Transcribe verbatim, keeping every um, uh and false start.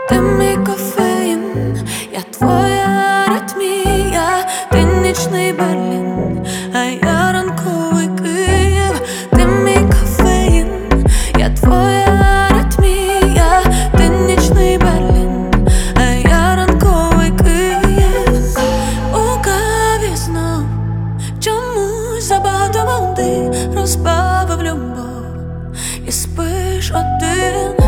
Ти мій кофеїн, я твоя аритмія, ти нічний Берлін, а я ранковий Київ. Ти мій кофеїн, я твоя аритмія, ти нічний Берлін, а я ранковий Київ. У каві знов чомусь забагато води розбавив любов, і спиш один.